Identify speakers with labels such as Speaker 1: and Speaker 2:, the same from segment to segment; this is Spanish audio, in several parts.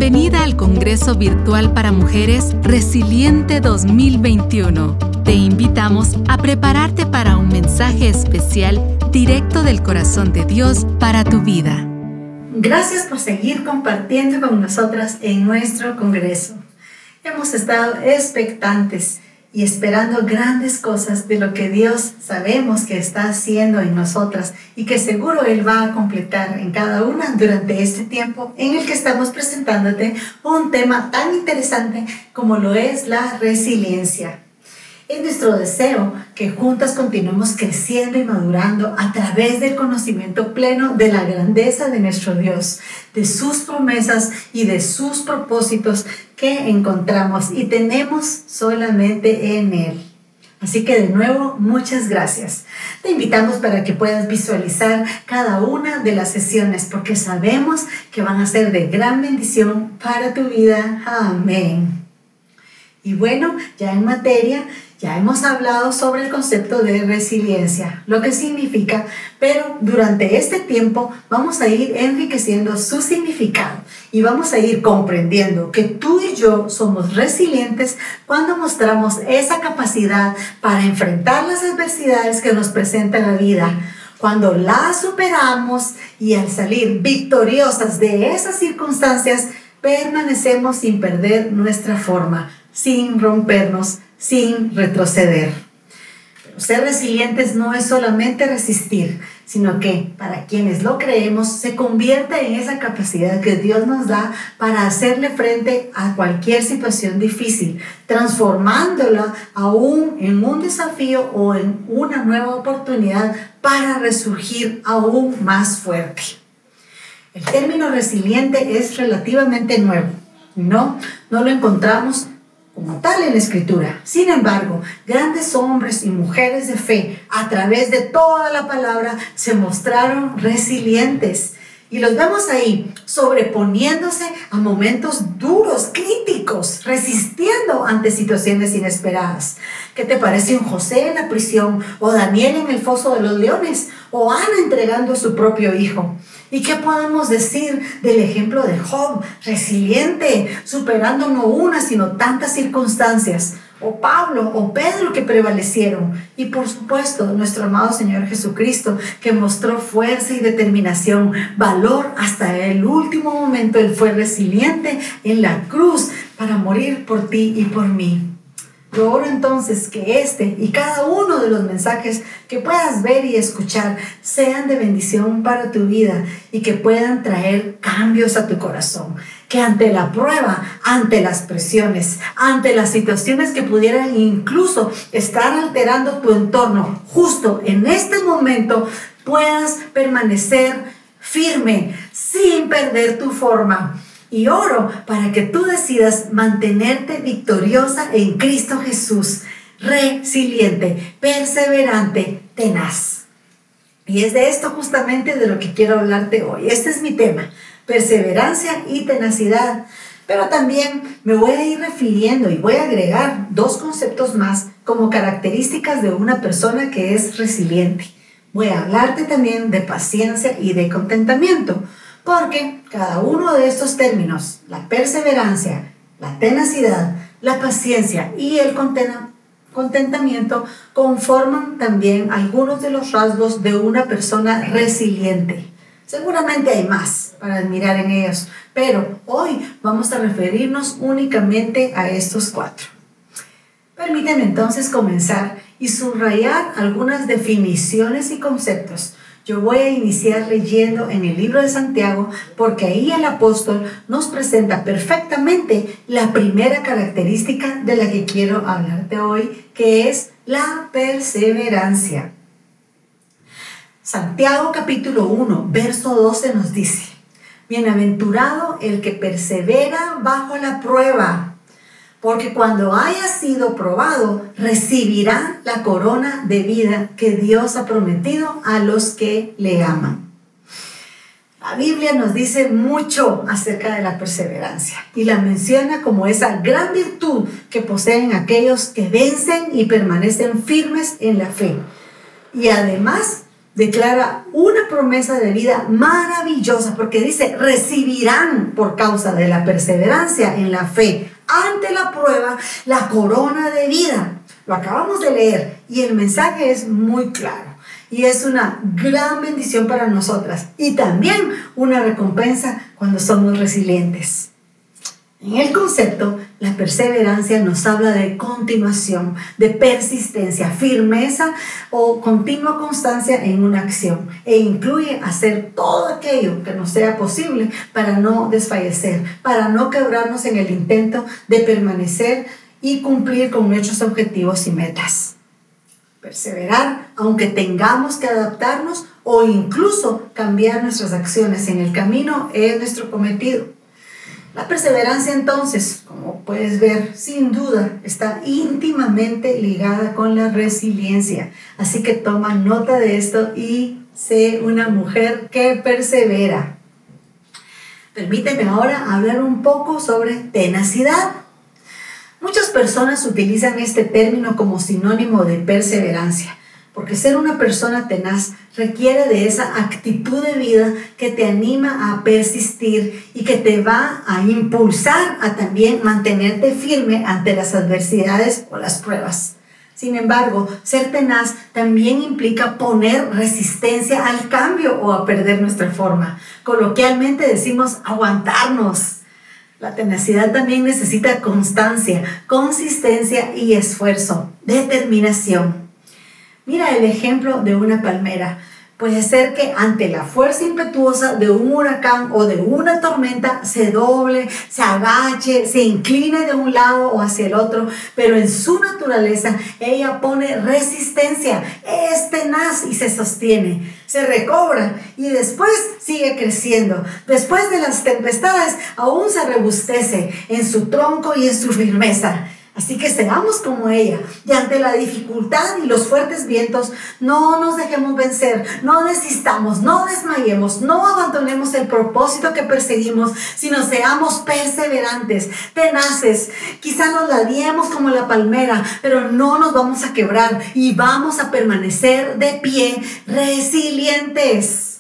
Speaker 1: Bienvenida al Congreso Virtual para Mujeres Resiliente 2021. Te invitamos a prepararte para un mensaje especial directo del corazón de Dios para tu vida.
Speaker 2: Gracias por seguir compartiendo con nosotras en nuestro Congreso. Hemos estado expectantes y esperando grandes cosas de lo que Dios sabemos que está haciendo en nosotras y que seguro Él va a completar en cada una durante este tiempo en el que estamos presentándote un tema tan interesante como lo es la resiliencia. Es nuestro deseo que juntas continuemos creciendo y madurando a través del conocimiento pleno de la grandeza de nuestro Dios, de sus promesas y de sus propósitos que encontramos y tenemos solamente en Él. Así que de nuevo, muchas gracias. Te invitamos para que puedas visualizar cada una de las sesiones porque sabemos que van a ser de gran bendición para tu vida. Amén. Y bueno, ya en materia, ya hemos hablado sobre el concepto de resiliencia, lo que significa, pero durante este tiempo vamos a ir enriqueciendo su significado y vamos a ir comprendiendo que tú y yo somos resilientes cuando mostramos esa capacidad para enfrentar las adversidades que nos presenta la vida. Cuando las superamos y al salir victoriosas de esas circunstancias, permanecemos sin perder nuestra forma, sin rompernos, sin retroceder. Pero ser resilientes no es solamente resistir, sino que para quienes lo creemos se convierte en esa capacidad que Dios nos da para hacerle frente a cualquier situación difícil, transformándola aún en un desafío o en una nueva oportunidad para resurgir aún más fuerte. El término resiliente es relativamente nuevo, no lo encontramos como tal en la Escritura. Sin embargo, grandes hombres y mujeres de fe a través de toda la palabra se mostraron resilientes. Y los vemos ahí sobreponiéndose a momentos duros, críticos, resistiendo ante situaciones inesperadas. ¿Qué te parece un José en la prisión o Daniel en el foso de los leones o Ana entregando a su propio hijo? ¿Y qué podemos decir del ejemplo de Job, resiliente, superando no una, sino tantas circunstancias? O Pablo o Pedro que prevalecieron. Y por supuesto, nuestro amado Señor Jesucristo que mostró fuerza y determinación, valor hasta el último momento. Él fue resiliente en la cruz para morir por ti y por mí. Yo oro entonces que este y cada uno de los mensajes que puedas ver y escuchar sean de bendición para tu vida y que puedan traer cambios a tu corazón. Que ante la prueba, ante las presiones, ante las situaciones que pudieran incluso estar alterando tu entorno, justo en este momento puedas permanecer firme sin perder tu forma. Y oro para que tú decidas mantenerte victoriosa en Cristo Jesús, resiliente, perseverante, tenaz. Y es de esto justamente de lo que quiero hablarte hoy. Este es mi tema, perseverancia y tenacidad. Pero también me voy a ir refiriendo y voy a agregar dos conceptos más como características de una persona que es resiliente. Voy a hablarte también de paciencia y de contentamiento. Porque cada uno de estos términos, la perseverancia, la tenacidad, la paciencia y el contentamiento, conforman también algunos de los rasgos de una persona resiliente. Seguramente hay más para admirar en ellos, pero hoy vamos a referirnos únicamente a estos cuatro. Permíteme entonces comenzar y subrayar algunas definiciones y conceptos. Yo voy a iniciar leyendo en el libro de Santiago porque ahí el apóstol nos presenta perfectamente la primera característica de la que quiero hablarte hoy, que es la perseverancia. Santiago capítulo 1, verso 12 nos dice: Bienaventurado el que persevera bajo la prueba, porque cuando haya sido probado, recibirá la corona de vida que Dios ha prometido a los que le aman. La Biblia nos dice mucho acerca de la perseverancia y la menciona como esa gran virtud que poseen aquellos que vencen y permanecen firmes en la fe. Y además declara una promesa de vida maravillosa, porque dice, recibirán por causa de la perseverancia en la fe ante la prueba la corona de vida. Lo acabamos de leer y el mensaje es muy claro y es una gran bendición para nosotras y también una recompensa cuando somos resilientes. En el concepto, la perseverancia nos habla de continuación, de persistencia, firmeza o continua constancia en una acción e incluye hacer todo aquello que nos sea posible para no desfallecer, para no quebrarnos en el intento de permanecer y cumplir con nuestros objetivos y metas. Perseverar aunque tengamos que adaptarnos o incluso cambiar nuestras acciones en el camino es nuestro cometido. La perseverancia entonces, como puedes ver, sin duda está íntimamente ligada con la resiliencia. Así que toma nota de esto y sé una mujer que persevera. Permíteme ahora hablar un poco sobre tenacidad. Muchas personas utilizan este término como sinónimo de perseverancia, porque ser una persona tenaz requiere de esa actitud de vida que te anima a persistir y que te va a impulsar a también mantenerte firme ante las adversidades o las pruebas. Sin embargo, ser tenaz también implica poner resistencia al cambio o a perder nuestra forma. Coloquialmente decimos aguantarnos. La tenacidad también necesita constancia, consistencia y esfuerzo, determinación. Mira el ejemplo de una palmera. Puede ser que ante la fuerza impetuosa de un huracán o de una tormenta se doble, se agache, se incline de un lado o hacia el otro, pero en su naturaleza ella pone resistencia, es tenaz y se sostiene, se recobra y después sigue creciendo. Después de las tempestades aún se robustece en su tronco y en su firmeza. Así que seamos como ella y ante la dificultad y los fuertes vientos no nos dejemos vencer, no desistamos, no desmayemos, no abandonemos el propósito que perseguimos, sino seamos perseverantes, tenaces. Quizá nos ladeemos como la palmera, pero no nos vamos a quebrar y vamos a permanecer de pie, resilientes.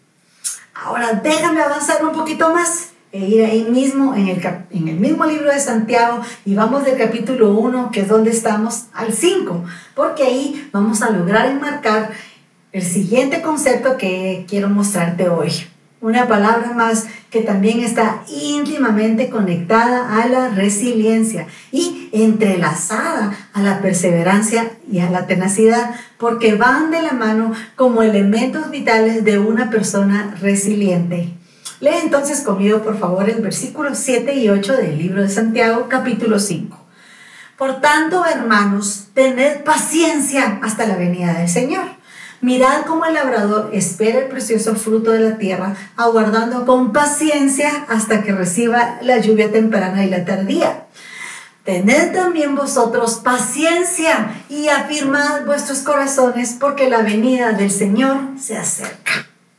Speaker 2: Ahora déjame avanzar un poquito más e ir ahí mismo en el mismo libro de Santiago y vamos del capítulo 1, que es donde estamos, al 5, porque ahí vamos a lograr enmarcar el siguiente concepto que quiero mostrarte hoy. Una palabra más que también está íntimamente conectada a la resiliencia y entrelazada a la perseverancia y a la tenacidad, porque van de la mano como elementos vitales de una persona resiliente. Lee entonces conmigo, por favor, el versículo 7 y 8 del libro de Santiago, capítulo 5. Por tanto, hermanos, tened paciencia hasta la venida del Señor. Mirad cómo el labrador espera el precioso fruto de la tierra, aguardando con paciencia hasta que reciba la lluvia temprana y la tardía. Tened también vosotros paciencia y afirmad vuestros corazones, porque la venida del Señor se acerca.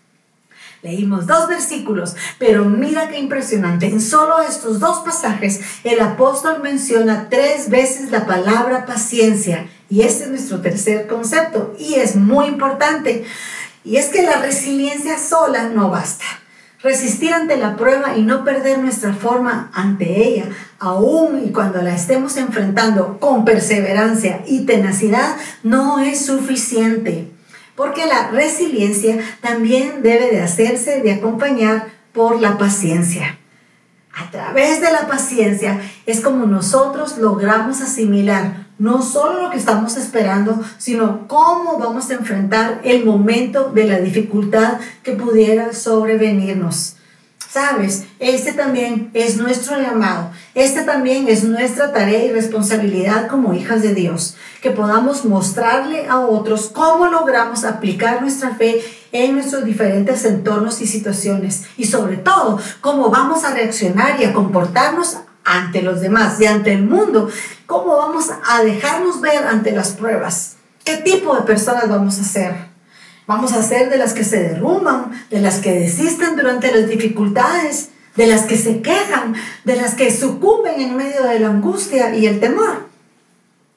Speaker 2: Leímos 2 versículos, pero mira qué impresionante. En solo estos 2 pasajes, el apóstol menciona 3 veces la palabra paciencia. Y este es nuestro tercer concepto, y es muy importante. Y es que la resiliencia sola no basta. Resistir ante la prueba y no perder nuestra forma ante ella, aún y cuando la estemos enfrentando con perseverancia y tenacidad, no es suficiente. Porque la resiliencia también debe de hacerse de acompañar por la paciencia. A través de la paciencia es como nosotros logramos asimilar no solo lo que estamos esperando, sino cómo vamos a enfrentar el momento de la dificultad que pudiera sobrevenirnos. ¿Sabes? Este también es nuestro llamado. Este también es nuestra tarea y responsabilidad como hijas de Dios. Que podamos mostrarle a otros cómo logramos aplicar nuestra fe en nuestros diferentes entornos y situaciones. Y sobre todo, cómo vamos a reaccionar y a comportarnos ante los demás y ante el mundo. Cómo vamos a dejarnos ver ante las pruebas. ¿Qué tipo de personas vamos a ser? Vamos a ser de las que se derrumban, de las que desisten durante las dificultades, de las que se quejan, de las que sucumben en medio de la angustia y el temor.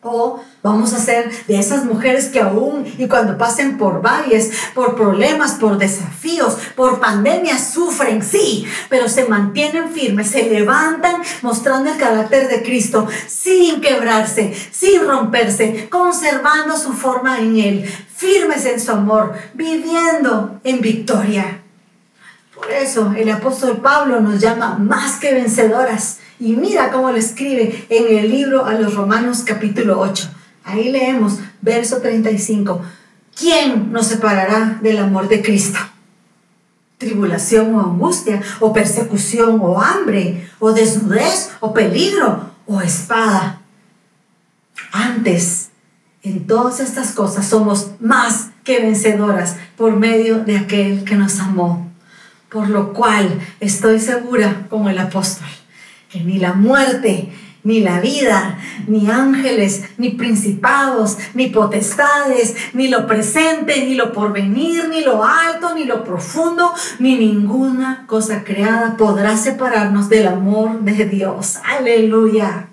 Speaker 2: O vamos a ser de esas mujeres que aún y cuando pasen por valles, por problemas, por desafíos, por pandemias, sufren, sí, pero se mantienen firmes, se levantan mostrando el carácter de Cristo, sin quebrarse, sin romperse, conservando su forma en Él, firmes en su amor, viviendo en victoria. Por eso el apóstol Pablo nos llama más que vencedoras. Y mira cómo lo escribe en el libro a los Romanos capítulo 8. Ahí leemos verso 35. ¿Quién nos separará del amor de Cristo? ¿Tribulación o angustia, o persecución, o hambre, o desnudez, o peligro, o espada? Antes, en todas estas cosas somos más que vencedoras por medio de aquel que nos amó. Por lo cual estoy segura, como el apóstol, que ni la muerte, ni la vida, ni ángeles, ni principados, ni potestades, ni lo presente, ni lo porvenir, ni lo alto, ni lo profundo, ni ninguna cosa creada podrá separarnos del amor de Dios. ¡Aleluya!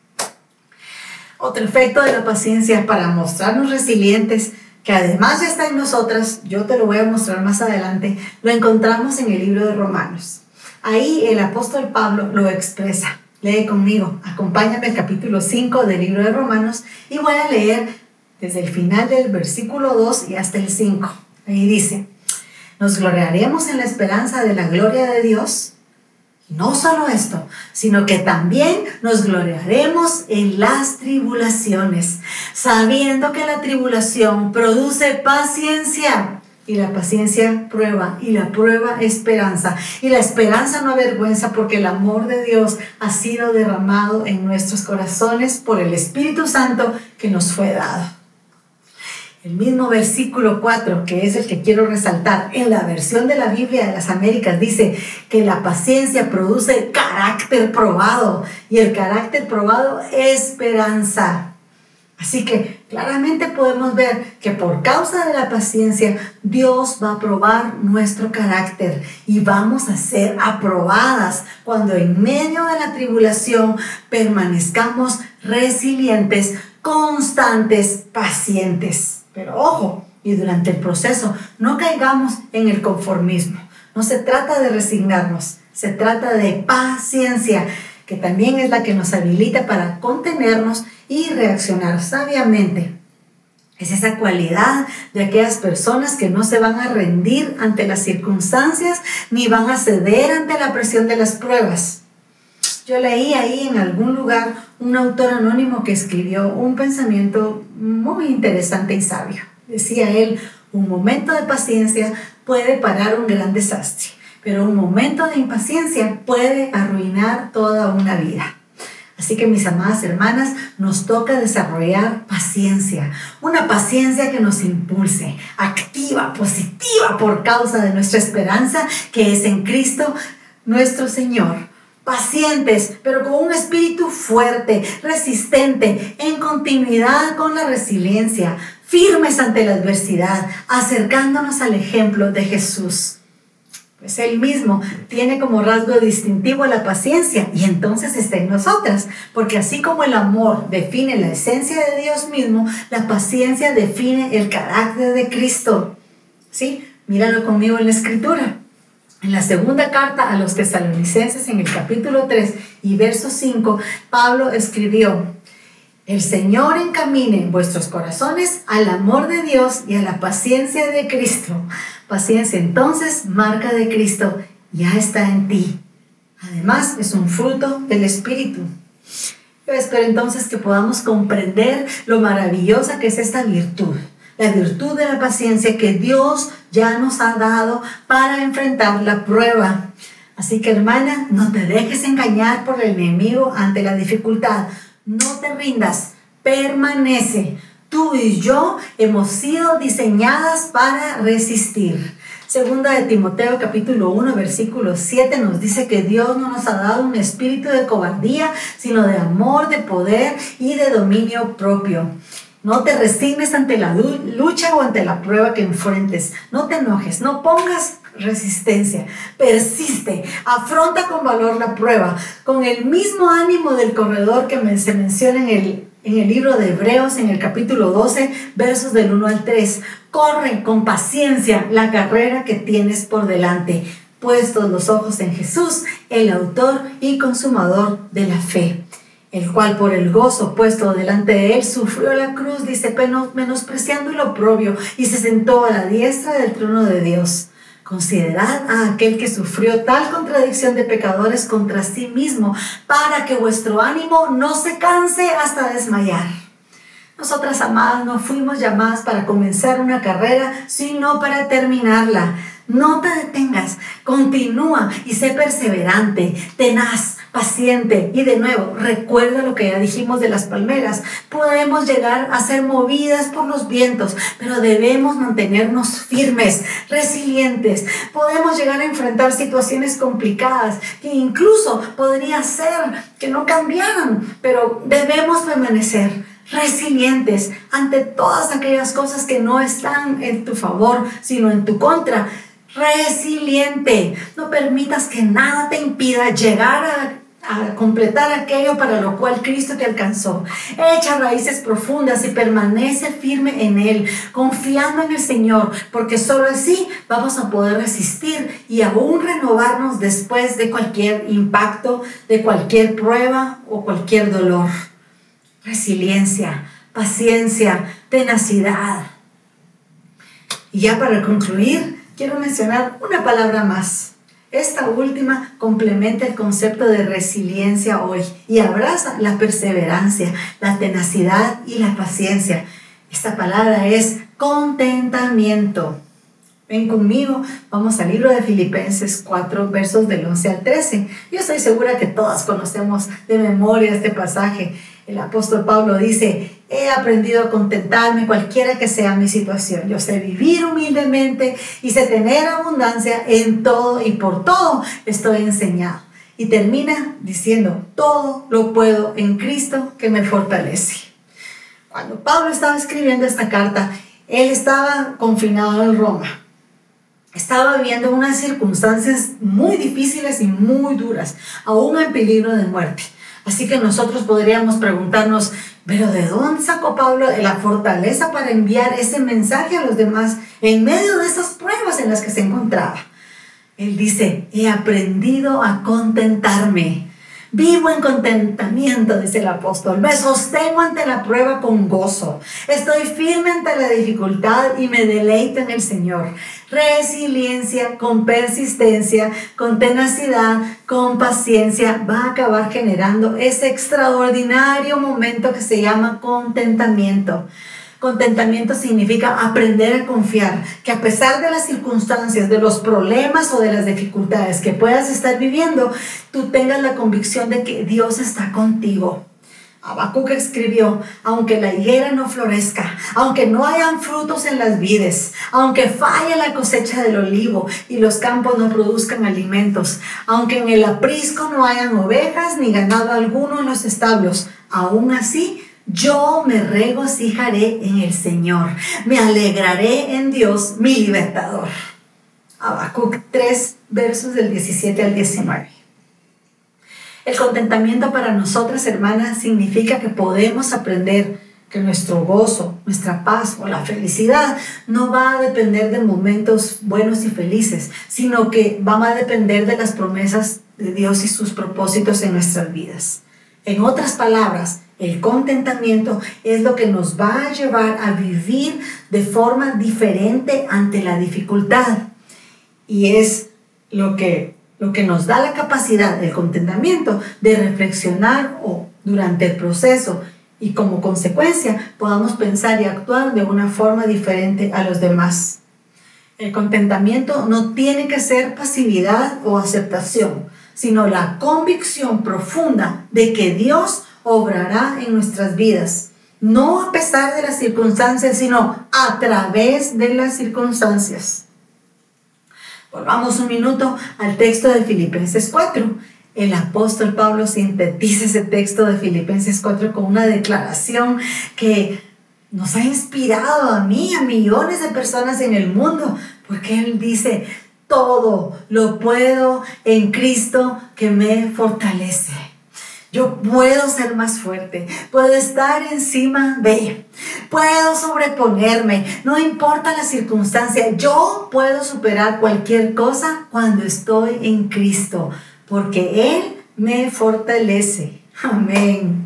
Speaker 2: Otro efecto de la paciencia para mostrarnos resilientes, que además ya está en nosotras, yo te lo voy a mostrar más adelante, lo encontramos en el libro de Romanos. Ahí el apóstol Pablo lo expresa. Lee conmigo, acompáñame al capítulo 5 del libro de Romanos y voy a leer desde el final del versículo 2 y hasta el 5. Ahí dice: nos gloriaremos en la esperanza de la gloria de Dios. No solo esto, sino que también nos gloriaremos en las tribulaciones, sabiendo que la tribulación produce paciencia, y la paciencia prueba, y la prueba esperanza, y la esperanza no avergüenza, porque el amor de Dios ha sido derramado en nuestros corazones por el Espíritu Santo que nos fue dado. El mismo versículo 4, que es el que quiero resaltar, en la versión de la Biblia de las Américas, dice que la paciencia produce carácter probado, y el carácter probado, esperanza. Así que claramente podemos ver que por causa de la paciencia, Dios va a probar nuestro carácter y vamos a ser aprobadas cuando en medio de la tribulación permanezcamos resilientes, constantes, pacientes. Pero ojo, y durante el proceso no caigamos en el conformismo. No se trata de resignarnos, se trata de paciencia, que también es la que nos habilita para contenernos y reaccionar sabiamente. Es esa cualidad de aquellas personas que no se van a rendir ante las circunstancias ni van a ceder ante la presión de las pruebas. Yo leí ahí en algún lugar un autor anónimo que escribió un pensamiento muy interesante y sabio. Decía él: un momento de paciencia puede parar un gran desastre, pero un momento de impaciencia puede arruinar toda una vida. Así que, mis amadas hermanas, nos toca desarrollar paciencia, una paciencia que nos impulse, activa, positiva, por causa de nuestra esperanza que es en Cristo nuestro Señor. Pacientes, pero con un espíritu fuerte, resistente, en continuidad con la resiliencia, firmes ante la adversidad, acercándonos al ejemplo de Jesús. Pues Él mismo tiene como rasgo distintivo la paciencia y entonces está en nosotras, porque así como el amor define la esencia de Dios mismo, la paciencia define el carácter de Cristo. ¿Sí? Míralo conmigo en la Escritura. En la segunda carta a los Tesalonicenses, en el capítulo 3 y verso 5, Pablo escribió: el Señor encamine vuestros corazones al amor de Dios y a la paciencia de Cristo. Paciencia, entonces, marca de Cristo, ya está en ti. Además, es un fruto del Espíritu. Yo espero entonces que podamos comprender lo maravillosa que es esta virtud. La virtud de la paciencia que Dios ya nos ha dado para enfrentar la prueba. Así que, hermana, no te dejes engañar por el enemigo ante la dificultad. No te rindas, permanece. Tú y yo hemos sido diseñadas para resistir. Segunda de Timoteo capítulo 1 versículo 7 nos dice que Dios no nos ha dado un espíritu de cobardía, sino de amor, de poder y de dominio propio. No te resignes ante la lucha o ante la prueba que enfrentes. No te enojes, no pongas resistencia. Persiste, afronta con valor la prueba, con el mismo ánimo del corredor que se menciona en el en el libro de Hebreos, en el capítulo 12, versos del 1 al 3. Corre con paciencia la carrera que tienes por delante, puestos los ojos en Jesús, el autor y consumador de la fe, el cual por el gozo puesto delante de él sufrió la cruz, dice, menospreciando el oprobio, y se sentó a la diestra del trono de Dios. Considerad a aquel que sufrió tal contradicción de pecadores contra sí mismo, para que vuestro ánimo no se canse hasta desmayar. Nosotras, amadas, no fuimos llamadas para comenzar una carrera, sino para terminarla. No te detengas, continúa y sé perseverante, tenaz, paciente. Y de nuevo, recuerda lo que ya dijimos de las palmeras. Podemos llegar a ser movidas por los vientos, pero debemos mantenernos firmes, resilientes. Podemos llegar a enfrentar situaciones complicadas que incluso podría ser que no cambiaran, pero debemos permanecer resilientes ante todas aquellas cosas que no están en tu favor, sino en tu contra. Resiliente, no permitas que nada te impida llegar a completar aquello para lo cual Cristo te alcanzó. Echa raíces profundas y permanece firme en Él, confiando en el Señor, porque solo así vamos a poder resistir y aún renovarnos después de cualquier impacto, de cualquier prueba o cualquier dolor. Resiliencia, paciencia, tenacidad. Y ya para concluir, quiero mencionar una palabra más. Esta última complementa el concepto de resiliencia hoy y abraza la perseverancia, la tenacidad y la paciencia. Esta palabra es contentamiento. Ven conmigo, vamos al libro de Filipenses 4, versos del 11 al 13. Yo estoy segura que todas conocemos de memoria este pasaje. El apóstol Pablo dice: he aprendido a contentarme cualquiera que sea mi situación. Yo sé vivir humildemente y sé tener abundancia en todo, y por todo estoy enseñado. Y termina diciendo: todo lo puedo en Cristo que me fortalece. Cuando Pablo estaba escribiendo esta carta, él estaba confinado en Roma. Estaba viviendo unas circunstancias muy difíciles y muy duras, aún en peligro de muerte. Así que nosotros podríamos preguntarnos: ¿pero de dónde sacó Pablo la fortaleza para enviar ese mensaje a los demás en medio de esas pruebas en las que se encontraba? Él dice: he aprendido a contentarme. Vivo en contentamiento, dice el apóstol. Me sostengo ante la prueba con gozo. Estoy firme ante la dificultad y me deleito en el Señor. Resiliencia con persistencia, con tenacidad, con paciencia va a acabar generando ese extraordinario momento que se llama contentamiento. Contentamiento significa aprender a confiar, que a pesar de las circunstancias, de los problemas o de las dificultades que puedas estar viviendo, tú tengas la convicción de que Dios está contigo. Habacuc escribió: aunque la higuera no florezca, aunque no hayan frutos en las vides, aunque falle la cosecha del olivo y los campos no produzcan alimentos, aunque en el aprisco no hayan ovejas ni ganado alguno en los establos, aún así yo me regocijaré en el Señor, me alegraré en Dios, mi libertador. Habacuc 3, versos del 17 al 19. El contentamiento para nosotras, hermanas, significa que podemos aprender que nuestro gozo, nuestra paz o la felicidad no va a depender de momentos buenos y felices, sino que va a depender de las promesas de Dios y sus propósitos en nuestras vidas. En otras palabras, el contentamiento es lo que nos va a llevar a vivir de forma diferente ante la dificultad. Y es lo que nos da la capacidad del contentamiento de reflexionar durante el proceso, y como consecuencia podamos pensar y actuar de una forma diferente a los demás. El contentamiento no tiene que ser pasividad o aceptación, sino la convicción profunda de que Dios obrará en nuestras vidas, no a pesar de las circunstancias, sino a través de las circunstancias. Volvamos un minuto al texto de Filipenses 4. El apóstol Pablo sintetiza ese texto de Filipenses 4 con una declaración que nos ha inspirado a mí, a millones de personas en el mundo, porque él dice: todo lo puedo en Cristo que me fortalece. Yo puedo ser más fuerte, puedo estar encima de, puedo sobreponerme, no importa la circunstancia, yo puedo superar cualquier cosa cuando estoy en Cristo, porque Él me fortalece. Amén.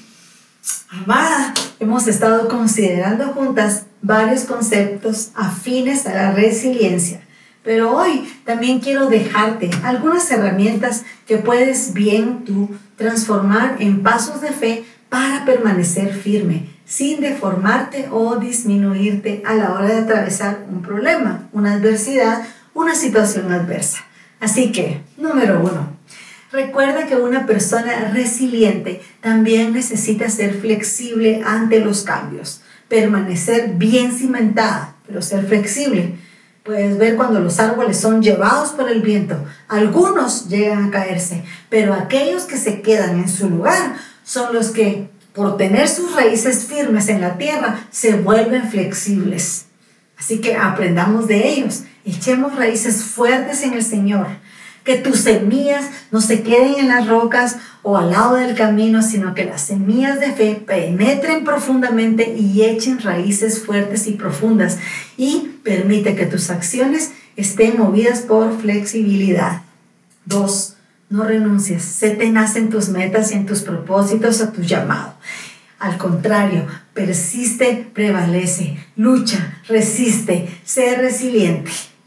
Speaker 2: Amada, hemos estado considerando juntas varios conceptos afines a la resiliencia. Pero hoy también quiero dejarte algunas herramientas que puedes bien tú transformar en pasos de fe para permanecer firme, sin deformarte o disminuirte a la hora de atravesar un problema, una adversidad, una situación adversa. Así que, número 1, recuerda que una persona resiliente también necesita ser flexible ante los cambios, permanecer bien cimentada, pero ser flexible. Puedes ver cuando los árboles son llevados por el viento, algunos llegan a caerse, pero aquellos que se quedan en su lugar son los que, por tener sus raíces firmes en la tierra, se vuelven flexibles. Así que aprendamos de ellos, echemos raíces fuertes en el Señor. Que tus semillas no se queden en las rocas o al lado del camino, sino que las semillas de fe penetren profundamente y echen raíces fuertes y profundas. Y permite que tus acciones estén movidas por flexibilidad. 2. No renuncies. Sé tenaz en tus metas y en tus propósitos a tu llamado. Al contrario, persiste, prevalece, lucha, resiste, sé resiliente.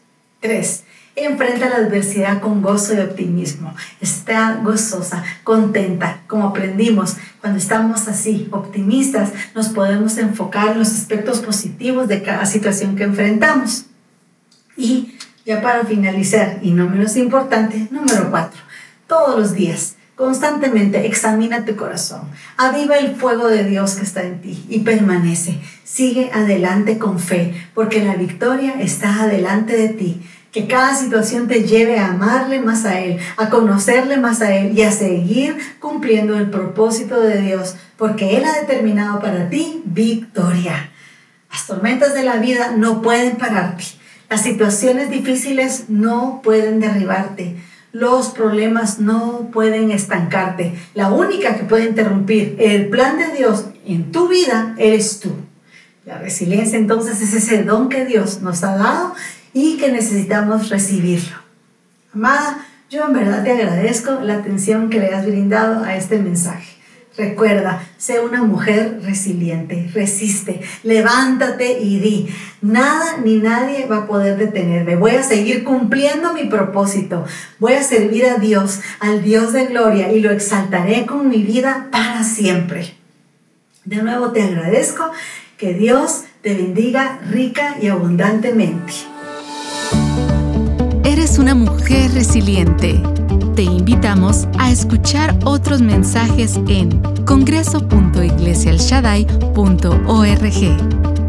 Speaker 2: 3. Enfrenta la adversidad con gozo y optimismo. Está gozosa, contenta. Como aprendimos, cuando estamos así, optimistas, nos podemos enfocar en los aspectos positivos de cada situación que enfrentamos. Y ya para finalizar, y no menos importante, número 4. Todos los días, constantemente examina tu corazón. Aviva el fuego de Dios que está en ti y permanece. Sigue adelante con fe, porque la victoria está adelante de ti. Que cada situación te lleve a amarle más a Él, a conocerle más a Él y a seguir cumpliendo el propósito de Dios, porque Él ha determinado para ti victoria. Las tormentas de la vida no pueden pararte. Las situaciones difíciles no pueden derribarte. Los problemas no pueden estancarte. La única que puede interrumpir el plan de Dios en tu vida eres tú. La resiliencia entonces es ese don que Dios nos ha dado y que necesitamos recibirlo. Amada, yo en verdad te agradezco la atención que le has brindado a este mensaje. Recuerda, sé una mujer resiliente, resiste, levántate y di, nada ni nadie va a poder detenerme. Voy a seguir cumpliendo mi propósito, voy a servir a Dios, al Dios de gloria, y lo exaltaré con mi vida para siempre. De nuevo te agradezco, que Dios te bendiga rica y abundantemente.
Speaker 1: Eres una mujer resiliente. Te invitamos a escuchar otros mensajes en congreso.iglesialshaddai.org.